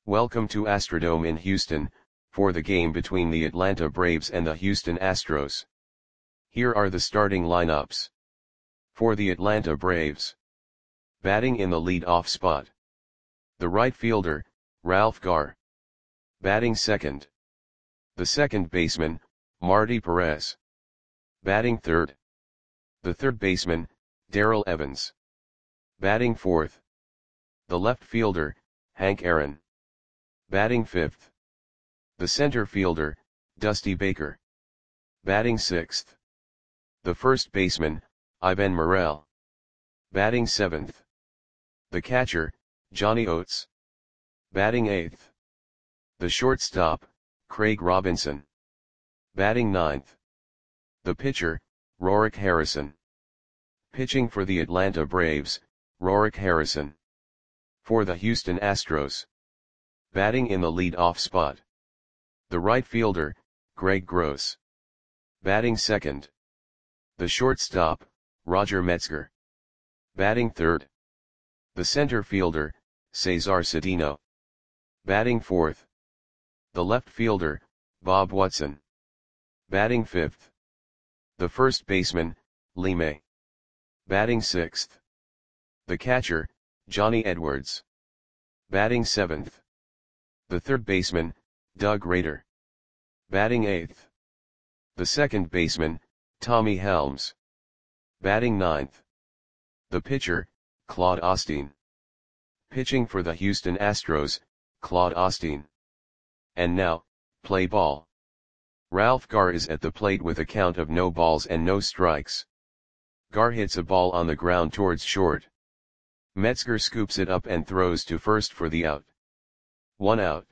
Welcome to Astrodome in Houston, for the game between the Atlanta Braves and the Houston Astros. Here are the starting lineups. For the Atlanta Braves. Batting in the lead-off spot. The right fielder, Ralph Garr. Batting second. The second baseman, Marty Perez. Batting third. The third baseman, Darrell Evans. Batting fourth. The left fielder, Hank Aaron. Batting fifth. The center fielder, Dusty Baker. Batting sixth. The first baseman, Ivan Morel. Batting seventh. The catcher, Johnny Oates. Batting eighth. The shortstop, Craig Robinson. Batting ninth. The pitcher, Rorik Harrison. Pitching for the Atlanta Braves, Rorik Harrison. For the Houston Astros. Batting in the lead-off spot. The right fielder, Greg Gross. Batting second. The shortstop, Roger Metzger. Batting third. The center fielder, Cesar Cedeno. Batting fourth. The left fielder, Bob Watson. Batting fifth. The first baseman, Lee May. Batting sixth. The catcher, Johnny Edwards. Batting seventh. The third baseman, Doug Rader. Batting eighth. The second baseman, Tommy Helms. Batting ninth. The pitcher, Claude Osteen. Pitching for the Houston Astros, Claude Osteen. And now, play ball. Ralph Garr is at the plate with a count of no balls and no strikes. Garr hits a ball on the ground towards short. Metzger scoops it up and throws to first for the out. 1 out.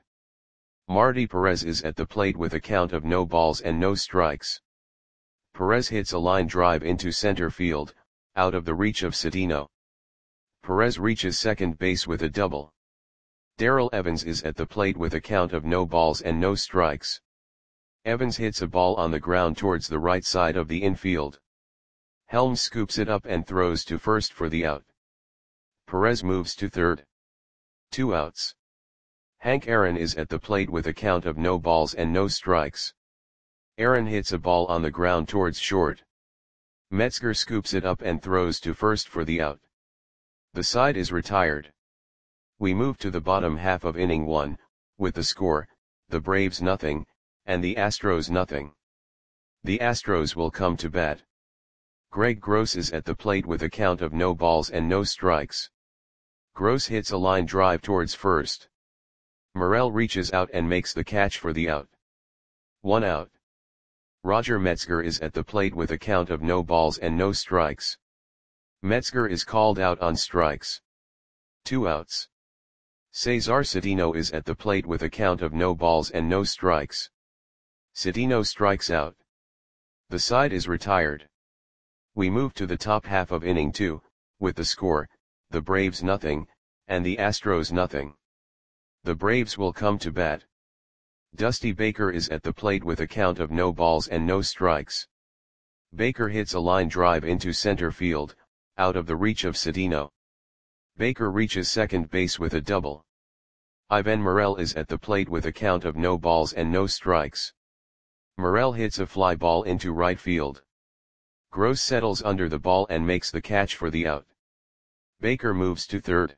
Marty Perez is at the plate with a count of no balls and no strikes. Perez hits a line drive into center field, out of the reach of Cedeno. Perez reaches second base with a double. Darrell Evans is at the plate with a count of no balls and no strikes. Evans hits a ball on the ground towards the right side of the infield. Helms scoops it up and throws to first for the out. Perez moves to third. 2 outs. Hank Aaron is at the plate with a count of no balls and no strikes. Aaron hits a ball on the ground towards short. Metzger scoops it up and throws to first for the out. The side is retired. We move to the bottom half of inning 1, with the score, the Braves nothing, and the Astros nothing. The Astros will come to bat. Greg Gross is at the plate with a count of no balls and no strikes. Gross hits a line drive towards first. Morel reaches out and makes the catch for the out. 1 out. Roger Metzger is at the plate with a count of no balls and no strikes. Metzger is called out on strikes. 2 outs. Cesar Cedeno is at the plate with a count of no balls and no strikes. Cedeno strikes out. The side is retired. We move to the top half of inning 2, with the score, the Braves nothing, and the Astros nothing. The Braves will come to bat. Dusty Baker is at the plate with a count of no balls and no strikes. Baker hits a line drive into center field, out of the reach of Cedeno. Baker reaches second base with a double. Ivan Morel is at the plate with a count of no balls and no strikes. Morel hits a fly ball into right field. Gross settles under the ball and makes the catch for the out. Baker moves to third.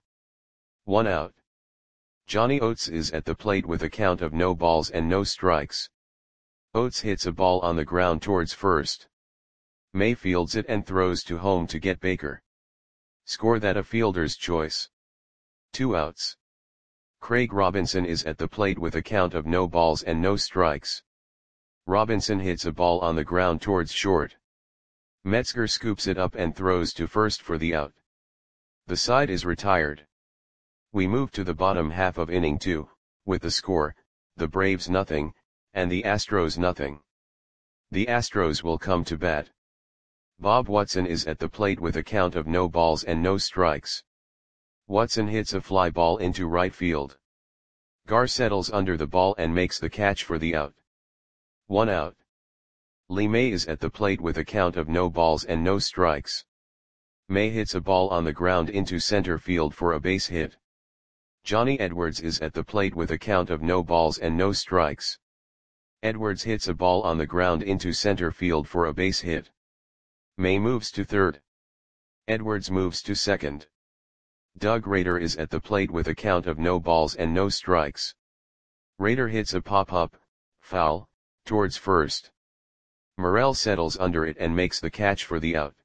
1 out. Johnny Oates is at the plate with a count of no balls and no strikes. Oates hits a ball on the ground towards first. May fields it and throws to home to get Baker. Score that a fielder's choice. 2 outs. Craig Robinson is at the plate with a count of no balls and no strikes. Robinson hits a ball on the ground towards short. Metzger scoops it up and throws to first for the out. The side is retired. We move to the bottom half of inning 2, with the score, the Braves nothing, and the Astros nothing. The Astros will come to bat. Bob Watson is at the plate with a count of no balls and no strikes. Watson hits a fly ball into right field. Garr settles under the ball and makes the catch for the out. 1 out. Lee May is at the plate with a count of no balls and no strikes. May hits a ball on the ground into center field for a base hit. Johnny Edwards is at the plate with a count of no balls and no strikes. Edwards hits a ball on the ground into center field for a base hit. May moves to third. Edwards moves to second. Doug Rader is at the plate with a count of no balls and no strikes. Rader hits a pop-up, foul, towards first. Morel settles under it and makes the catch for the out.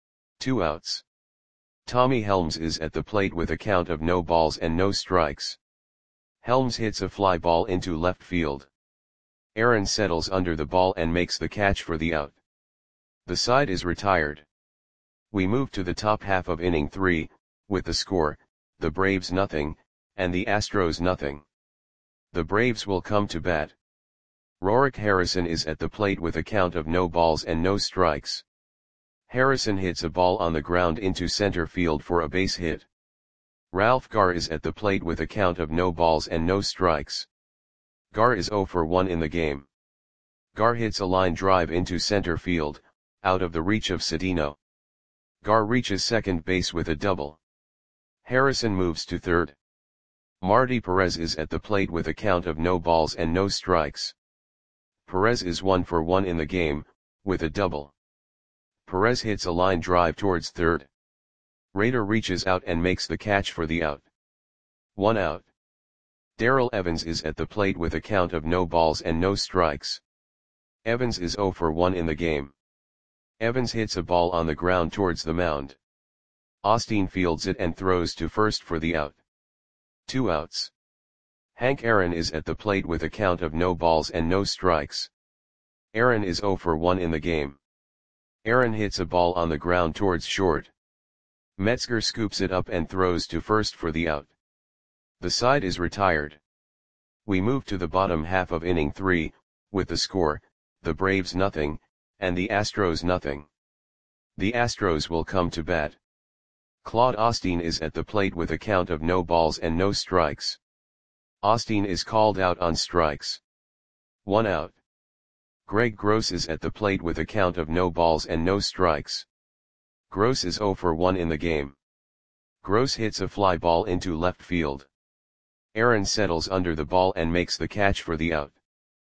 2 outs. Tommy Helms is at the plate with a count of no balls and no strikes. Helms hits a fly ball into left field. Aaron settles under the ball and makes the catch for the out. The side is retired. We move to the top half of inning 3, with the score, the Braves nothing, and the Astros nothing. The Braves will come to bat. Rorik Harrison is at the plate with a count of no balls and no strikes. Harrison hits a ball on the ground into center field for a base hit. Ralph Garr is at the plate with a count of no balls and no strikes. Garr is 0 for 1 in the game. Garr hits a line drive into center field, out of the reach of Sedino. Garr reaches second base with a double. Harrison moves to third. Marty Perez is at the plate with a count of no balls and no strikes. Perez is 1 for 1 in the game, with a double. Perez hits a line drive towards third. Rader reaches out and makes the catch for the out. 1 out. Darrell Evans is at the plate with a count of no balls and no strikes. Evans is 0 for 1 in the game. Evans hits a ball on the ground towards the mound. Osteen fields it and throws to first for the out. 2 outs. Hank Aaron is at the plate with a count of no balls and no strikes. Aaron is 0 for 1 in the game. Aaron hits a ball on the ground towards short. Metzger scoops it up and throws to first for the out. The side is retired. We move to the bottom half of inning 3, with the score, the Braves nothing, and the Astros nothing. The Astros will come to bat. Claude Osteen is at the plate with a count of no balls and no strikes. Osteen is called out on strikes. 1 out. Greg Gross is at the plate with a count of no balls and no strikes. Gross is 0 for 1 in the game. Gross hits a fly ball into left field. Aaron settles under the ball and makes the catch for the out.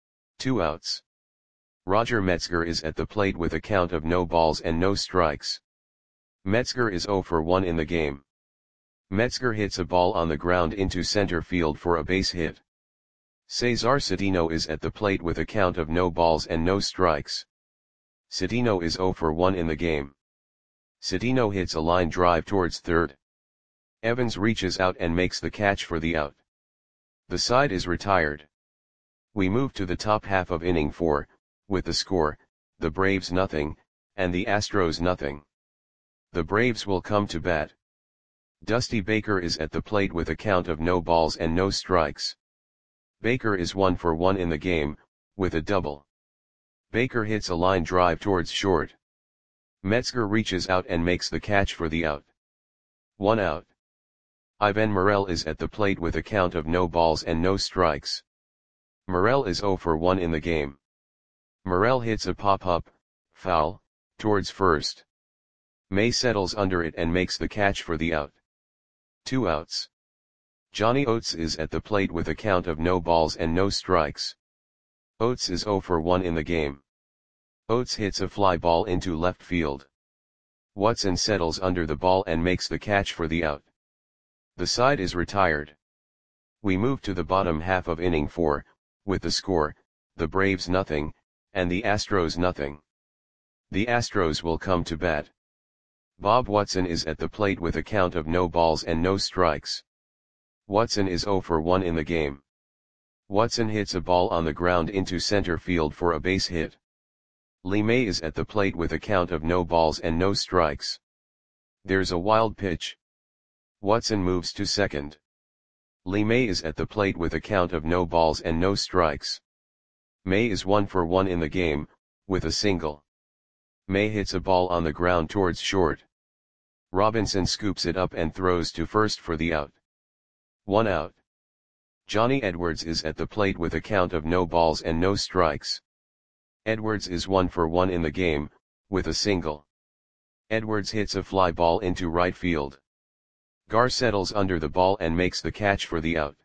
2 outs. Roger Metzger is at the plate with a count of no balls and no strikes. Metzger is 0 for 1 in the game. Metzger hits a ball on the ground into center field for a base hit. Cesar Sedino is at the plate with a count of no balls and no strikes. Sedino is 0 for 1 in the game. Sedino hits a line drive towards third. Evans reaches out and makes the catch for the out. The side is retired. We move to the top half of inning 4, with the score, the Braves nothing, and the Astros nothing. The Braves will come to bat. Dusty Baker is at the plate with a count of no balls and no strikes. Baker is 1 for 1 in the game, with a double. Baker hits a line drive towards short. Metzger reaches out and makes the catch for the out. 1 out. Ivan Morel is at the plate with a count of no balls and no strikes. Morel is 0 for 1 in the game. Morel hits a pop-up, foul, towards first. May settles under it and makes the catch for the out. 2 outs. Johnny Oates is at the plate with a count of no balls and no strikes. Oates is 0 for 1 in the game. Oates hits a fly ball into left field. Watson settles under the ball and makes the catch for the out. The side is retired. We move to the bottom half of inning 4, with the score, the Braves nothing, and the Astros nothing. The Astros will come to bat. Bob Watson is at the plate with a count of no balls and no strikes. Watson is 0 for 1 in the game. Watson hits a ball on the ground into center field for a base hit. Lee May is at the plate with a count of no balls and no strikes. There's a wild pitch. Watson moves to second. Lee May is at the plate with a count of no balls and no strikes. May is 1 for 1 in the game, with a single. May hits a ball on the ground towards short. Robinson scoops it up and throws to first for the out. 1 out. Johnny Edwards is at the plate with a count of no balls and no strikes. Edwards is 1 for 1 in the game, with a single. Edwards hits a fly ball into right field. Gar settles under the ball and makes the catch for the out.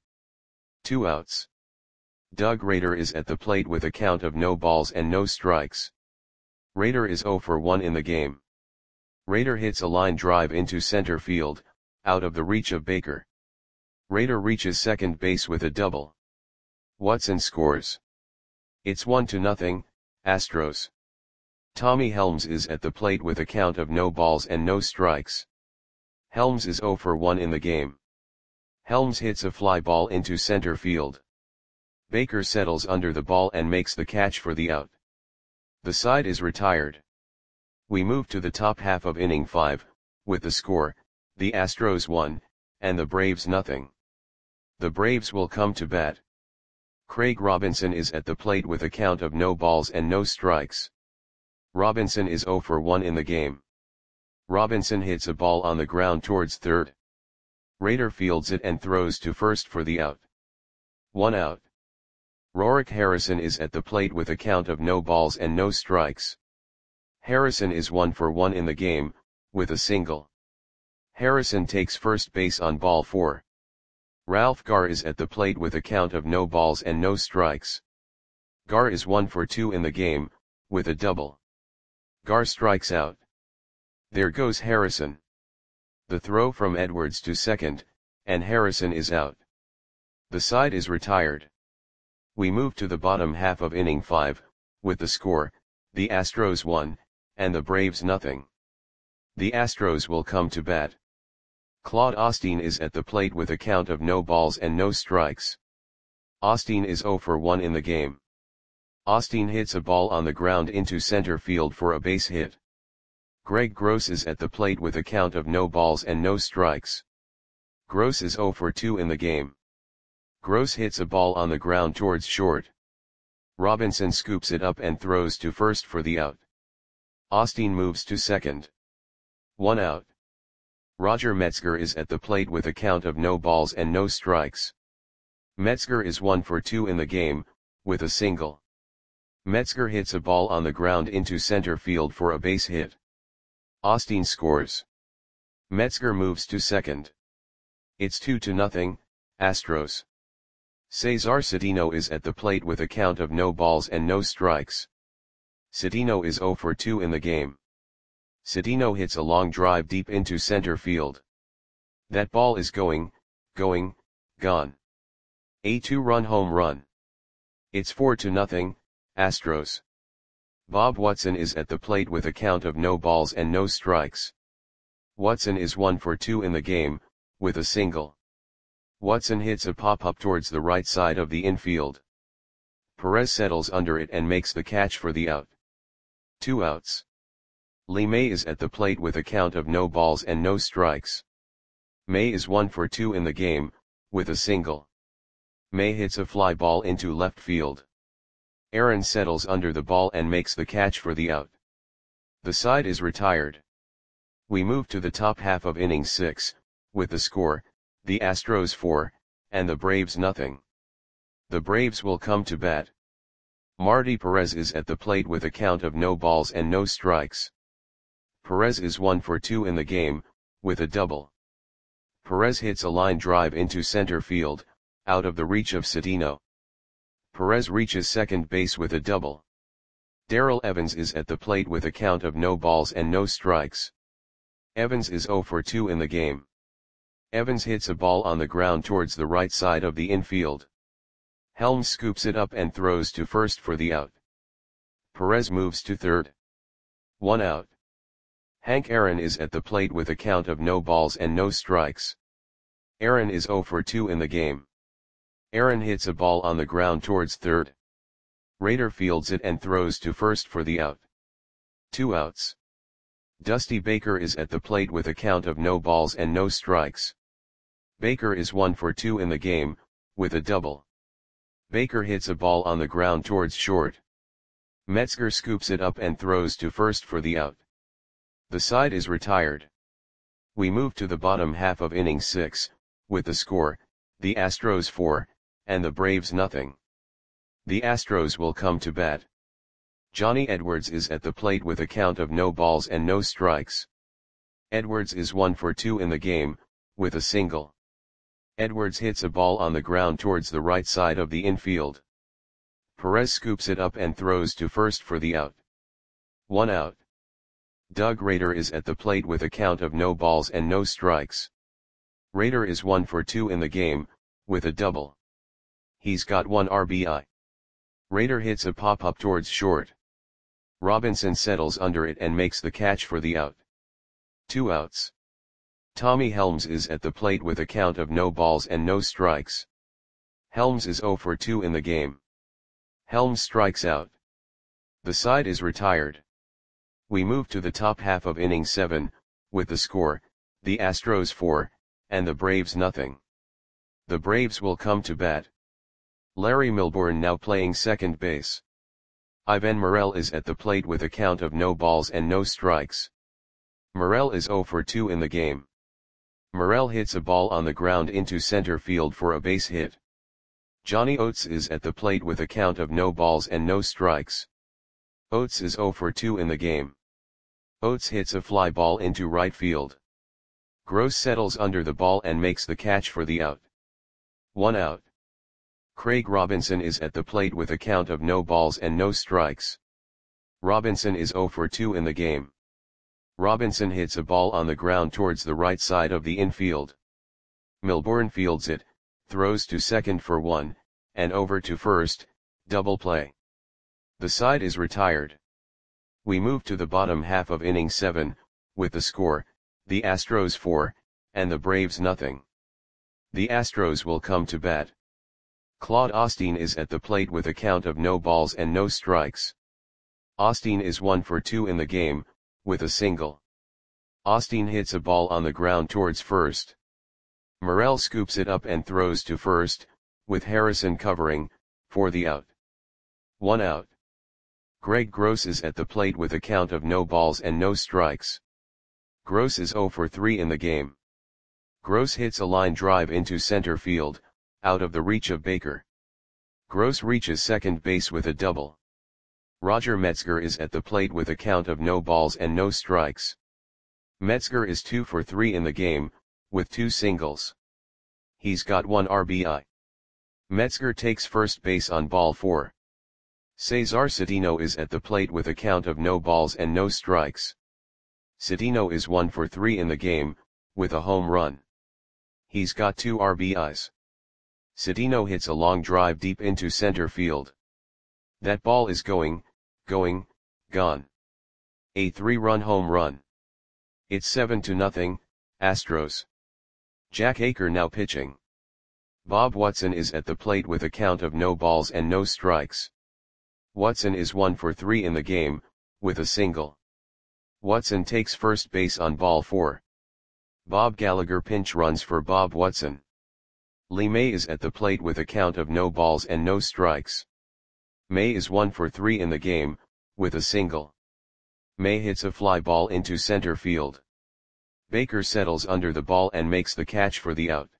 2 outs. Doug Rader is at the plate with a count of no balls and no strikes. Rader is 0 for 1 in the game. Rader hits a line drive into center field, out of the reach of Baker. Rader reaches second base with a double. Watson scores. It's 1-0, Astros. Tommy Helms is at the plate with a count of no balls and no strikes. Helms is 0 for 1 in the game. Helms hits a fly ball into center field. Baker settles under the ball and makes the catch for the out. The side is retired. We move to the top half of inning 5, with the score, the Astros 1, and the Braves 0. The Braves will come to bat. Craig Robinson is at the plate with a count of no balls and no strikes. Robinson is 0 for 1 in the game. Robinson hits a ball on the ground towards third. Rader fields it and throws to first for the out. 1 out. Rorik Harrison is at the plate with a count of no balls and no strikes. Harrison is 1 for 1 in the game, with a single. Harrison takes first base on ball 4. Ralph Gar is at the plate with a count of no balls and no strikes. Gar is 1 for 2 in the game, with a double. Gar strikes out. There goes Harrison. The throw from Edwards to second, and Harrison is out. The side is retired. We move to the bottom half of inning 5, with the score, the Astros 1, and the Braves 0. The Astros will come to bat. Claude Osteen is at the plate with a count of no balls and no strikes. Osteen is 0 for 1 in the game. Osteen hits a ball on the ground into center field for a base hit. Greg Gross is at the plate with a count of no balls and no strikes. Gross is 0 for 2 in the game. Gross hits a ball on the ground towards short. Robinson scoops it up and throws to first for the out. Osteen moves to second. 1 out. Roger Metzger is at the plate with a count of no balls and no strikes. Metzger is 1 for 2 in the game, with a single. Metzger hits a ball on the ground into center field for a base hit. Osteen scores. Metzger moves to second. It's 2-0, Astros. Cesar Cedeno is at the plate with a count of no balls and no strikes. Cedeno is 0 for 2 in the game. Cedeno hits a long drive deep into center field. That ball is gone. A 2-run home run. It's 4-0, Astros. Bob Watson is at the plate with a count of no balls and no strikes. Watson is 1 for 2 in the game, with a single. Watson hits a pop-up towards the right side of the infield. Perez settles under it and makes the catch for the out. 2 outs. Lee May is at the plate with a count of no balls and no strikes. May is 1 for 2 in the game, with a single. May hits a fly ball into left field. Aaron settles under the ball and makes the catch for the out. The side is retired. We move to the top half of inning 6, with the score, the Astros 4, and the Braves 0. The Braves will come to bat. Marty Perez is at the plate with a count of no balls and no strikes. Perez is 1 for 2 in the game, with a double. Perez hits a line drive into center field, out of the reach of Cedeno. Perez reaches second base with a double. Darrell Evans is at the plate with a count of no balls and no strikes. Evans is 0 for 2 in the game. Evans hits a ball on the ground towards the right side of the infield. Helms scoops it up and throws to first for the out. Perez moves to third. 1 out. Hank Aaron is at the plate with a count of no balls and no strikes. Aaron is 0 for 2 in the game. Aaron hits a ball on the ground towards third. Rader fields it and throws to first for the out. 2 outs. Dusty Baker is at the plate with a count of no balls and no strikes. Baker is 1 for 2 in the game, with a double. Baker hits a ball on the ground towards short. Metzger scoops it up and throws to first for the out. The side is retired. We move to the bottom half of inning 6, with the score, the Astros 4, and the Braves 0. The Astros will come to bat. Johnny Edwards is at the plate with a count of no balls and no strikes. Edwards is 1 for 2 in the game, with a single. Edwards hits a ball on the ground towards the right side of the infield. Perez scoops it up and throws to first for the out. 1 out. Doug Rader is at the plate with a count of no balls and no strikes. Rader is 1 for 2 in the game, with a double. He's got 1 RBI. Rader hits a pop-up towards short. Robinson settles under it and makes the catch for the out. 2 outs. Tommy Helms is at the plate with a count of no balls and no strikes. Helms is 0 for 2 in the game. Helms strikes out. The side is retired. We move to the top half of inning 7, with the score, the Astros 4, and the Braves nothing. The Braves will come to bat. Larry Milbourne now playing second base. Ivan Morel is at the plate with a count of no balls and no strikes. Morel is 0 for 2 in the game. Morel hits a ball on the ground into center field for a base hit. Johnny Oates is at the plate with a count of no balls and no strikes. Oates is 0 for 2 in the game. Oates hits a fly ball into right field. Gross settles under the ball and makes the catch for the out. 1 out. Craig Robinson is at the plate with a count of no balls and no strikes. Robinson is 0 for 2 in the game. Robinson hits a ball on the ground towards the right side of the infield. Milbourne fields it, throws to second for 1, and over to first, double play. The side is retired. We move to the bottom half of inning 7, with the score, the Astros 4, and the Braves nothing. The Astros will come to bat. Claude Osteen is at the plate with a count of no balls and no strikes. Osteen is 1 for 2 in the game, with a single. Osteen hits a ball on the ground towards first. Morel scoops it up and throws to first, with Harrison covering, for the out. 1 out. Greg Gross is at the plate with a count of no balls and no strikes. Gross is 0 for 3 in the game. Gross hits a line drive into center field, out of the reach of Baker. Gross reaches second base with a double. Roger Metzger is at the plate with a count of no balls and no strikes. Metzger is 2 for 3 in the game, with 2 singles. He's got 1 RBI. Metzger takes first base on ball 4. Cesar Cedeno is at the plate with a count of no balls and no strikes. Cedeno is 1 for 3 in the game, with a home run. He's got 2 RBIs. Cedeno hits a long drive deep into center field. That ball is gone. A 3-run home run. It's 7-0, Astros. Jack Aker now pitching. Bob Watson is at the plate with a count of no balls and no strikes. Watson is 1 for 3 in the game, with a single. Watson takes first base on ball 4. Bob Gallagher pinch runs for Bob Watson. Lee May is at the plate with a count of no balls and no strikes. May is 1 for 3 in the game, with a single. May hits a fly ball into center field. Baker settles under the ball and makes the catch for the out.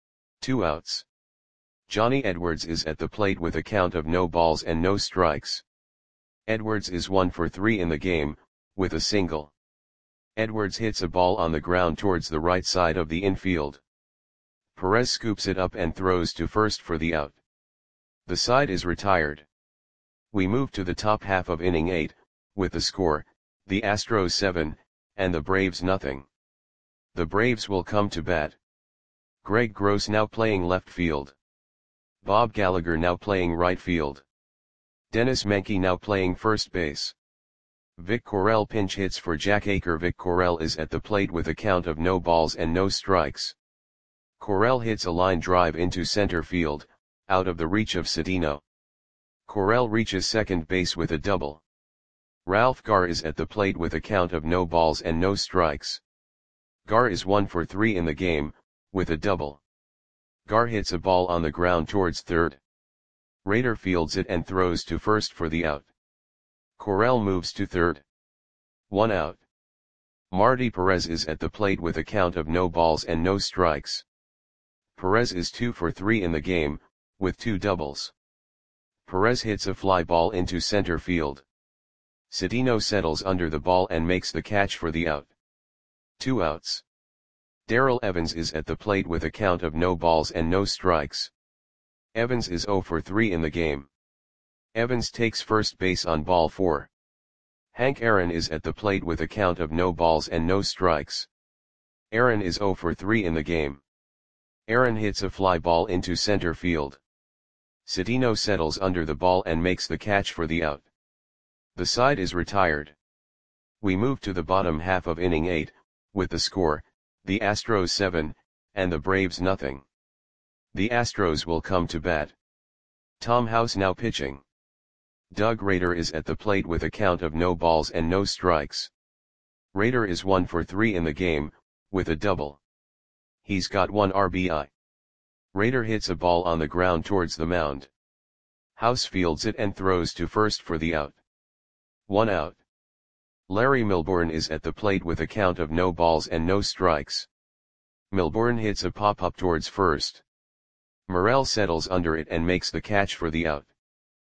2 outs. Johnny Edwards is at the plate with a count of no balls and no strikes. Edwards is 1 for 3 in the game, with a single. Edwards hits a ball on the ground towards the right side of the infield. Perez scoops it up and throws to first for the out. The side is retired. We move to the top half of inning 8, with the score, the Astros 7, and the Braves nothing. The Braves will come to bat. Greg Gross now playing left field. Bob Gallagher now playing right field. Dennis Menke now playing first base. Vic Correll pinch hits for Jack Aker. Vic Correll is at the plate with a count of no balls and no strikes. Correll hits a line drive into center field, out of the reach of Cedeno. Correll reaches second base with a double. Ralph Garr is at the plate with a count of no balls and no strikes. Garr is 1 for 3 in the game, with a double. Garr hits a ball on the ground towards third. Rader fields it and throws to first for the out. Correll moves to third. 1 out. Marty Perez is at the plate with a count of no balls and no strikes. Perez is 2 for 3 in the game, with 2 doubles. Perez hits a fly ball into center field. Cedeno settles under the ball and makes the catch for the out. 2 outs. Darrell Evans is at the plate with a count of no balls and no strikes. Evans is 0 for 3 in the game. Evans takes first base on ball 4. Hank Aaron is at the plate with a count of no balls and no strikes. Aaron is 0 for 3 in the game. Aaron hits a fly ball into center field. Cedeno settles under the ball and makes the catch for the out. The side is retired. We move to the bottom half of inning 8, with the score, the Astros 7, and the Braves nothing. The Astros will come to bat. Tom House now pitching. Doug Rader is at the plate with a count of no balls and no strikes. Rader is 1 for 3 in the game, with a double. He's got 1 RBI. Rader hits a ball on the ground towards the mound. House fields it and throws to first for the out. 1 out. Larry Milbourne is at the plate with a count of no balls and no strikes. Milbourne hits a pop-up towards first. Morel settles under it and makes the catch for the out.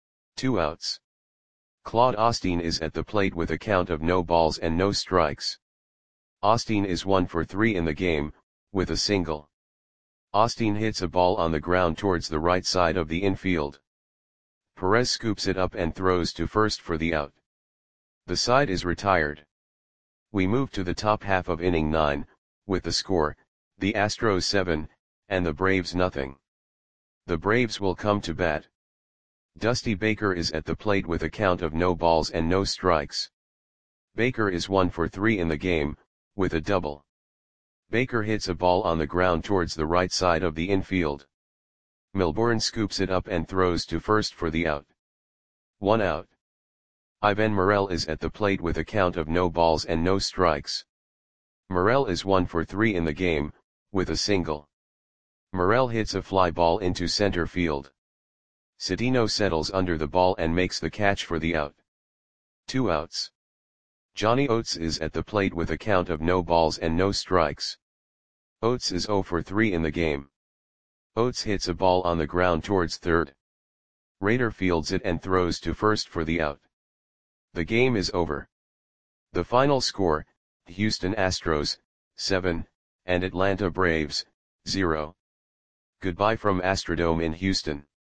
2 outs. Claude Osteen is at the plate with a count of no balls and no strikes. Osteen is 1 for 3 in the game, with a single. Osteen hits a ball on the ground towards the right side of the infield. Perez scoops it up and throws to first for the out. The side is retired. We move to the top half of inning 9, with the score, the Astros 7, and the Braves nothing. The Braves will come to bat. Dusty Baker is at the plate with a count of no balls and no strikes. Baker is 1 for 3 in the game, with a double. Baker hits a ball on the ground towards the right side of the infield. Milbourne scoops it up and throws to first for the out. 1 out. Ivan Morel is at the plate with a count of no balls and no strikes. Morel is 1 for 3 in the game, with a single. Morel hits a fly ball into center field. Cedeno settles under the ball and makes the catch for the out. 2 outs. Johnny Oates is at the plate with a count of no balls and no strikes. Oates is 0 for 3 in the game. Oates hits a ball on the ground towards third. Rader fields it and throws to first for the out. The game is over. The final score, Houston Astros, 7, and Atlanta Braves, 0. Goodbye from Astrodome in Houston.